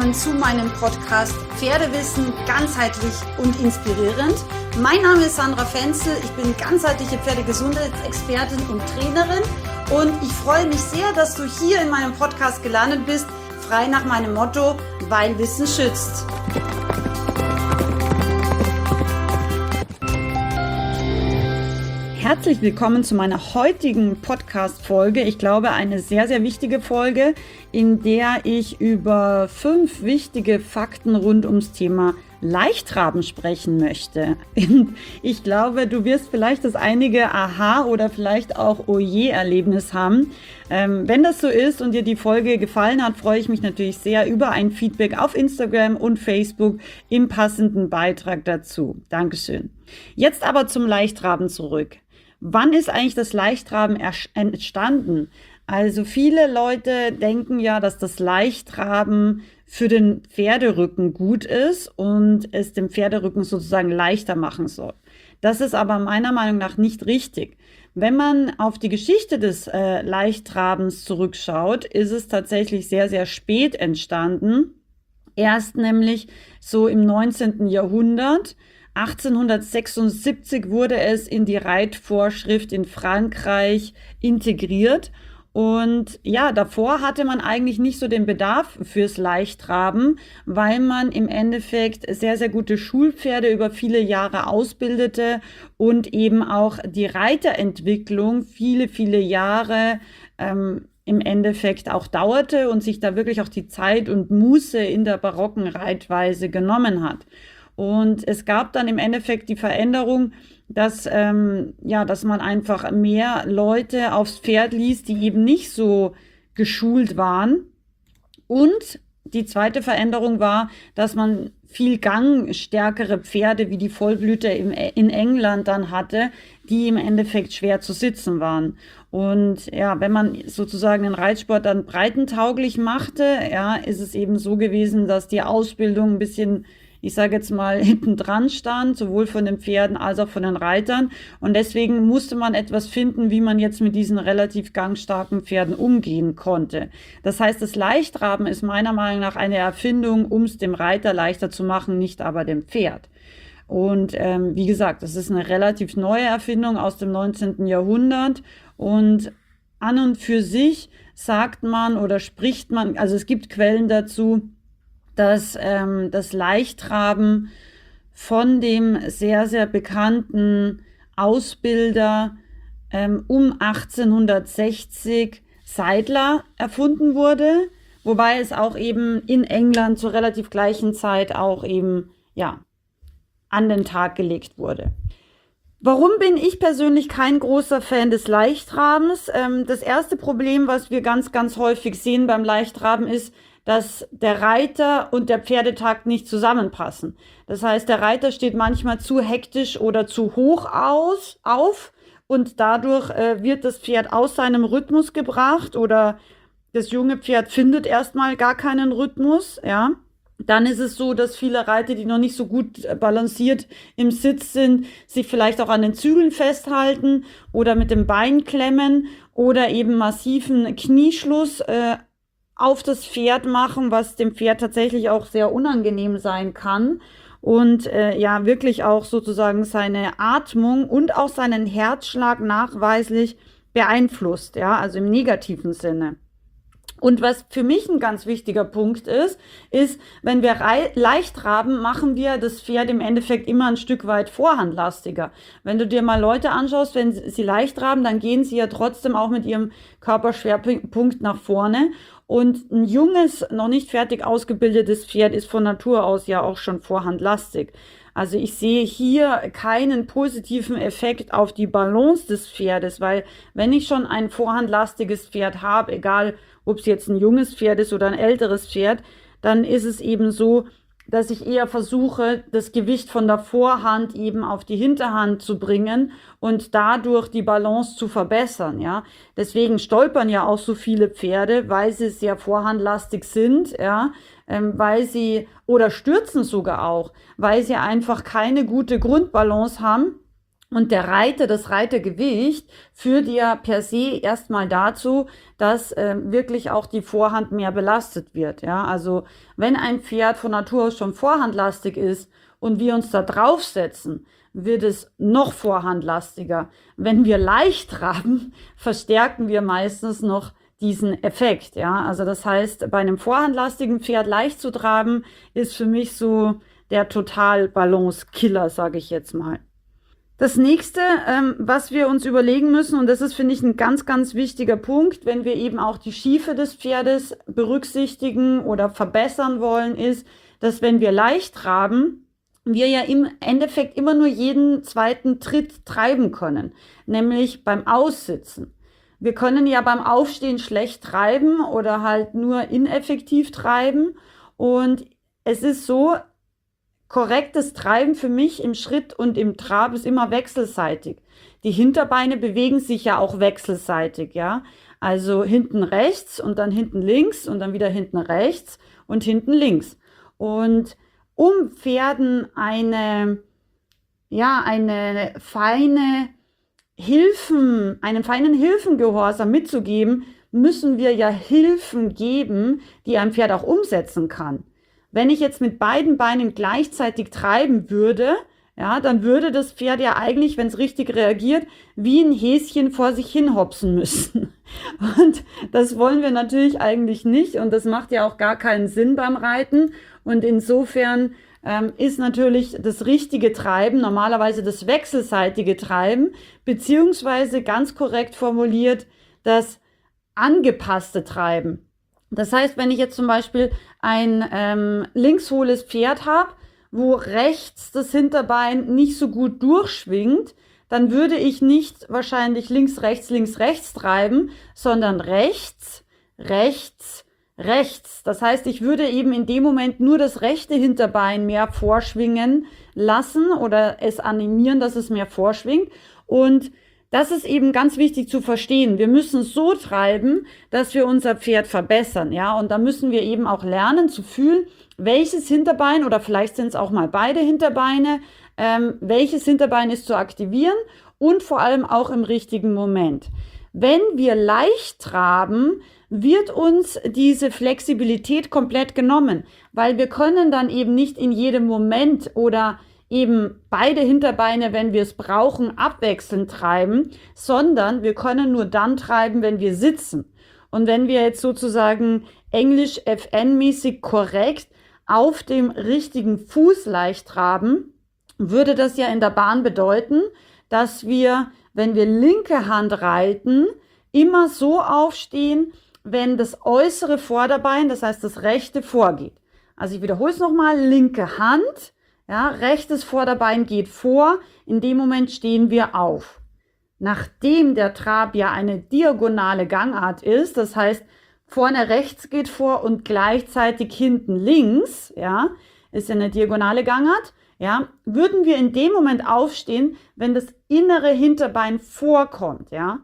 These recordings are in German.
willkommen zu meinem Podcast Pferdewissen ganzheitlich und inspirierend. Mein Name ist Sandra Fenzel, ich bin ganzheitliche Pferdegesundheitsexpertin und Trainerin und ich freue mich sehr, dass du hier in meinem Podcast gelandet bist, frei nach meinem Motto, weil Wissen schützt. Herzlich willkommen zu meiner heutigen Podcast-Folge. Ich glaube, eine sehr, sehr wichtige Folge, in der ich über 5 wichtige Fakten rund ums Thema Leichtraben sprechen möchte. Ich glaube, du wirst vielleicht das einige Aha- oder vielleicht auch Oje-Erlebnis haben. Wenn das so ist und dir die Folge gefallen hat, freue ich mich natürlich sehr über ein Feedback auf Instagram und Facebook im passenden Beitrag dazu. Dankeschön. Jetzt aber zum Leichtraben zurück. Wann ist eigentlich das Leichtraben entstanden? Also viele Leute denken ja, dass das Leichtraben für den Pferderücken gut ist und es dem Pferderücken sozusagen leichter machen soll. Das ist aber meiner Meinung nach nicht richtig. Wenn man auf die Geschichte des Leichtrabens zurückschaut, ist es tatsächlich sehr, sehr spät entstanden. Erst nämlich so im 19. Jahrhundert. 1876 wurde es in die Reitvorschrift in Frankreich integriert. Und ja, davor hatte man eigentlich nicht so den Bedarf fürs Leichtraben, weil man im Endeffekt sehr, sehr gute Schulpferde über viele Jahre ausbildete und eben auch die Reiterentwicklung viele, viele Jahre im Endeffekt auch dauerte und sich da wirklich auch die Zeit und Muße in der barocken Reitweise genommen hat. Und es gab dann im Endeffekt die Veränderung, dass man einfach mehr Leute aufs Pferd ließ, die eben nicht so geschult waren. Und die zweite Veränderung war, dass man viel gangstärkere Pferde wie die Vollblüter in England dann hatte, die im Endeffekt schwer zu sitzen waren. Und ja, wenn man sozusagen den Reitsport dann breitentauglich machte, ja, ist es eben so gewesen, dass die Ausbildung ein bisschen, ich sage jetzt mal, hinten dran stand, sowohl von den Pferden als auch von den Reitern. Und deswegen musste man etwas finden, wie man jetzt mit diesen relativ gangstarken Pferden umgehen konnte. Das heißt, das Leichtraben ist meiner Meinung nach eine Erfindung, um es dem Reiter leichter zu machen, nicht aber dem Pferd. Und wie gesagt, das ist eine relativ neue Erfindung aus dem 19. Jahrhundert. Und an und für sich sagt man oder spricht man, also es gibt Quellen dazu, dass das Leichtraben von dem sehr, sehr bekannten Ausbilder um 1860 Seidler erfunden wurde, wobei es auch eben in England zur relativ gleichen Zeit auch eben, ja, an den Tag gelegt wurde. Warum bin ich persönlich kein großer Fan des Leichtrabens? Das erste Problem, was wir ganz, ganz häufig sehen beim Leichtraben, ist, dass der Reiter und der Pferdetakt nicht zusammenpassen. Das heißt, der Reiter steht manchmal zu hektisch oder zu hoch auf und dadurch wird das Pferd aus seinem Rhythmus gebracht oder das junge Pferd findet erstmal gar keinen Rhythmus, ja. Dann ist es so, dass viele Reiter, die noch nicht so gut balanciert im Sitz sind, sich vielleicht auch an den Zügeln festhalten oder mit dem Bein klemmen oder eben massiven Knieschluss auf das Pferd machen, was dem Pferd tatsächlich auch sehr unangenehm sein kann und wirklich auch sozusagen seine Atmung und auch seinen Herzschlag nachweislich beeinflusst, ja, also im negativen Sinne. Und was für mich ein ganz wichtiger Punkt ist, wenn wir Leichtraben, machen wir das Pferd im Endeffekt immer ein Stück weit vorhandlastiger. Wenn du dir mal Leute anschaust, wenn sie Leichtraben, dann gehen sie ja trotzdem auch mit ihrem Körperschwerpunkt nach vorne. Und ein junges, noch nicht fertig ausgebildetes Pferd ist von Natur aus ja auch schon vorhandlastig. Also ich sehe hier keinen positiven Effekt auf die Balance des Pferdes, weil wenn ich schon ein vorhandlastiges Pferd habe, egal ob es jetzt ein junges Pferd ist oder ein älteres Pferd, dann ist es eben so, dass ich eher versuche, das Gewicht von der Vorhand eben auf die Hinterhand zu bringen und dadurch die Balance zu verbessern, ja. Deswegen stolpern ja auch so viele Pferde, weil sie sehr vorhandlastig sind, ja, weil sie, oder stürzen sogar auch, weil sie einfach keine gute Grundbalance haben Und das Reitergewicht führt ja per se erstmal dazu, dass wirklich auch die Vorhand mehr belastet wird. Ja? Also wenn ein Pferd von Natur aus schon vorhandlastig ist und wir uns da draufsetzen, wird es noch vorhandlastiger. Wenn wir leicht traben, verstärken wir meistens noch diesen Effekt. Ja? Also das heißt, bei einem vorhandlastigen Pferd leicht zu traben, ist für mich so der Total-Balance-Killer, sage ich jetzt mal. Das nächste, was wir uns überlegen müssen, und das ist, finde ich, ein ganz, ganz wichtiger Punkt, wenn wir eben auch die Schiefe des Pferdes berücksichtigen oder verbessern wollen, ist, dass wenn wir leicht traben, wir ja im Endeffekt immer nur jeden zweiten Tritt treiben können, nämlich beim Aussitzen. Wir können ja beim Aufstehen schlecht treiben oder halt nur ineffektiv treiben. Und es ist so, korrektes Treiben für mich im Schritt und im Trab ist immer wechselseitig. Die Hinterbeine bewegen sich ja auch wechselseitig, ja. Also hinten rechts und dann hinten links und dann wieder hinten rechts und hinten links. Und um Pferden eine feine einen feinen Hilfengehorsam mitzugeben, müssen wir ja Hilfen geben, die ein Pferd auch umsetzen kann. Wenn ich jetzt mit beiden Beinen gleichzeitig treiben würde, ja, dann würde das Pferd ja eigentlich, wenn es richtig reagiert, wie ein Häschen vor sich hin hopsen müssen. Und das wollen wir natürlich eigentlich nicht und das macht ja auch gar keinen Sinn beim Reiten. Und insofern ist natürlich das richtige Treiben, normalerweise das wechselseitige Treiben, beziehungsweise ganz korrekt formuliert, das angepasste Treiben. Das heißt, wenn ich jetzt zum Beispiel ein linkshohles Pferd habe, wo rechts das Hinterbein nicht so gut durchschwingt, dann würde ich nicht wahrscheinlich links, rechts treiben, sondern rechts, rechts, rechts. Das heißt, ich würde eben in dem Moment nur das rechte Hinterbein mehr vorschwingen lassen oder es animieren, dass es mehr vorschwingt. Und das ist eben ganz wichtig zu verstehen. Wir müssen so treiben, dass wir unser Pferd verbessern, ja. Und da müssen wir eben auch lernen zu fühlen, welches Hinterbein oder vielleicht sind es auch mal beide Hinterbeine, welches Hinterbein ist zu aktivieren und vor allem auch im richtigen Moment. Wenn wir leicht traben, wird uns diese Flexibilität komplett genommen, weil wir können dann eben nicht in jedem Moment oder eben beide Hinterbeine, wenn wir es brauchen, abwechselnd treiben, sondern wir können nur dann treiben, wenn wir sitzen. Und wenn wir jetzt sozusagen Englisch FN-mäßig korrekt auf dem richtigen Fuß leicht traben, würde das ja in der Bahn bedeuten, dass wir, wenn wir linke Hand reiten, immer so aufstehen, wenn das äußere Vorderbein, das heißt das rechte, vorgeht. Also ich wiederhole es nochmal, linke Hand, ja, rechtes Vorderbein geht vor, in dem Moment stehen wir auf. Nachdem der Trab ja eine diagonale Gangart ist, das heißt, vorne rechts geht vor und gleichzeitig hinten links, ja, ist ja eine diagonale Gangart, ja, würden wir in dem Moment aufstehen, wenn das innere Hinterbein vorkommt, ja.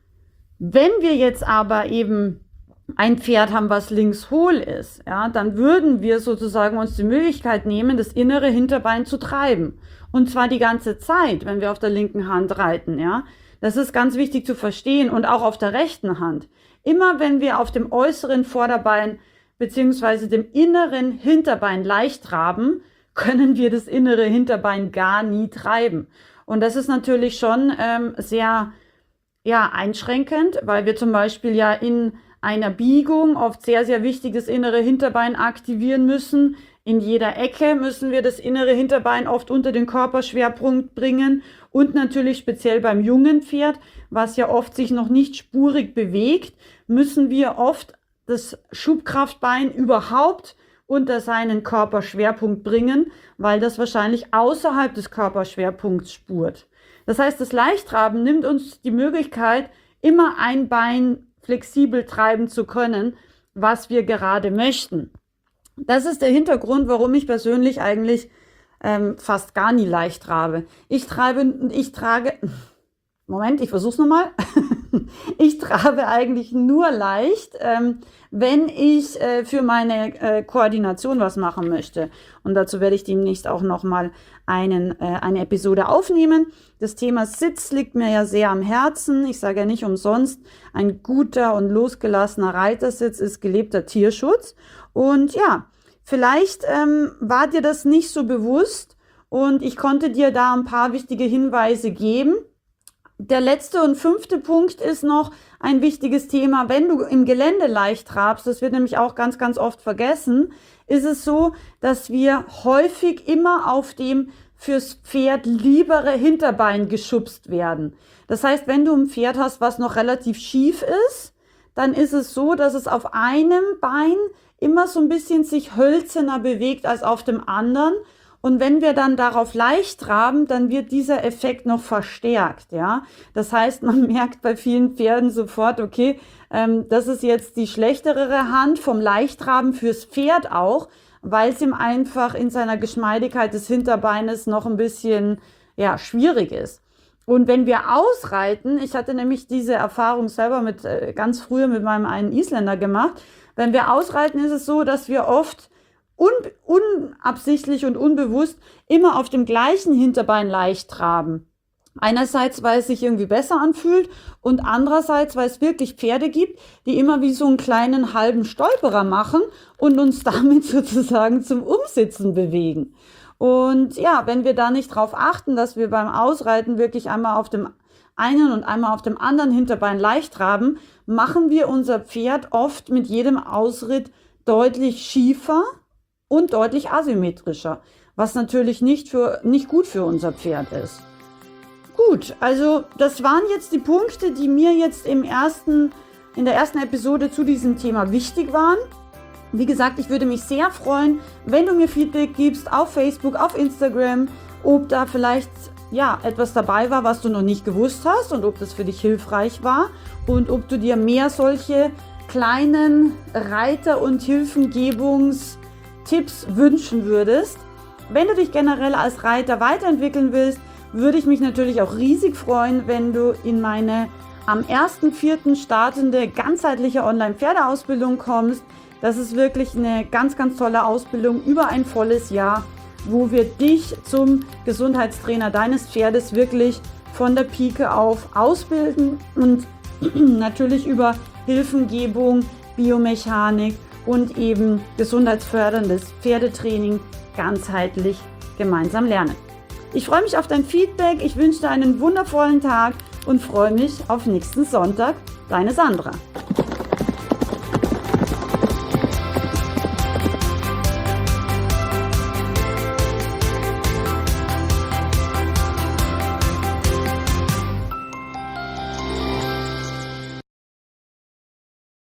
Wenn wir jetzt aber eben ein Pferd haben, was links hohl ist, ja, dann würden wir sozusagen uns die Möglichkeit nehmen, das innere Hinterbein zu treiben. Und zwar die ganze Zeit, wenn wir auf der linken Hand reiten, ja. Das ist ganz wichtig zu verstehen und auch auf der rechten Hand. Immer wenn wir auf dem äußeren Vorderbein bzw. dem inneren Hinterbein leicht traben, können wir das innere Hinterbein gar nie treiben. Und das ist natürlich schon sehr einschränkend, weil wir zum Beispiel ja in einer Biegung oft sehr, sehr wichtig das innere Hinterbein aktivieren müssen. In jeder Ecke müssen wir das innere Hinterbein oft unter den Körperschwerpunkt bringen und natürlich speziell beim jungen Pferd, was ja oft sich noch nicht spurig bewegt, müssen wir oft das Schubkraftbein überhaupt unter seinen Körperschwerpunkt bringen, weil das wahrscheinlich außerhalb des Körperschwerpunkts spurt. Das heißt, das Leichttraben nimmt uns die Möglichkeit, immer ein Bein flexibel treiben zu können, was wir gerade möchten. Das ist der Hintergrund, warum ich persönlich eigentlich fast gar nie leicht trabe. Ich versuch's nochmal. Ich trabe eigentlich nur leicht, wenn ich für meine Koordination was machen möchte. Und dazu werde ich demnächst auch nochmal eine Episode aufnehmen. Das Thema Sitz liegt mir ja sehr am Herzen. Ich sage ja nicht umsonst, ein guter und losgelassener Reitersitz ist gelebter Tierschutz. Und ja, vielleicht war dir das nicht so bewusst und ich konnte dir da ein paar wichtige Hinweise geben. Der letzte und 5. Punkt ist noch ein wichtiges Thema. Wenn du im Gelände leicht trabst, das wird nämlich auch ganz, ganz oft vergessen, ist es so, dass wir häufig immer auf dem fürs Pferd liebere Hinterbein geschubst werden. Das heißt, wenn du ein Pferd hast, was noch relativ schief ist, dann ist es so, dass es auf einem Bein immer so ein bisschen sich hölzerner bewegt als auf dem anderen. Und wenn wir dann darauf leicht traben, dann wird dieser Effekt noch verstärkt, ja. Das heißt, man merkt bei vielen Pferden sofort, okay, das ist jetzt die schlechtere Hand vom Leichttraben fürs Pferd auch, weil es ihm einfach in seiner Geschmeidigkeit des Hinterbeines noch ein bisschen, ja, schwierig ist. Und wenn wir ausreiten, ich hatte nämlich diese Erfahrung selber ganz früher mit meinem einen Isländer gemacht, wenn wir ausreiten, ist es so, dass wir oft unabsichtlich und unbewusst immer auf dem gleichen Hinterbein leicht traben. Einerseits, weil es sich irgendwie besser anfühlt und andererseits, weil es wirklich Pferde gibt, die immer wie so einen kleinen halben Stolperer machen und uns damit sozusagen zum Umsitzen bewegen. Und ja, wenn wir da nicht drauf achten, dass wir beim Ausreiten wirklich einmal auf dem einen und einmal auf dem anderen Hinterbein leicht traben, machen wir unser Pferd oft mit jedem Ausritt deutlich schiefer und deutlich asymmetrischer, was natürlich nicht gut für unser Pferd ist. Gut, also das waren jetzt die Punkte, die mir jetzt in der ersten Episode zu diesem Thema wichtig waren. Wie gesagt, ich würde mich sehr freuen, wenn du mir Feedback gibst auf Facebook, auf Instagram, ob da vielleicht ja etwas dabei war, was du noch nicht gewusst hast und ob das für dich hilfreich war und ob du dir mehr solche kleinen Reiter- und Hilfengebungstipps wünschen würdest. Wenn du dich generell als Reiter weiterentwickeln willst, würde ich mich natürlich auch riesig freuen, wenn du in meine am 1.4. startende ganzheitliche Online-Pferdeausbildung kommst. Das ist wirklich eine ganz, ganz tolle Ausbildung über ein volles Jahr, wo wir dich zum Gesundheitstrainer deines Pferdes wirklich von der Pike auf ausbilden und natürlich über Hilfengebung, Biomechanik und eben gesundheitsförderndes Pferdetraining ganzheitlich gemeinsam lernen. Ich freue mich auf dein Feedback, ich wünsche dir einen wundervollen Tag und freue mich auf nächsten Sonntag. Deine Sandra.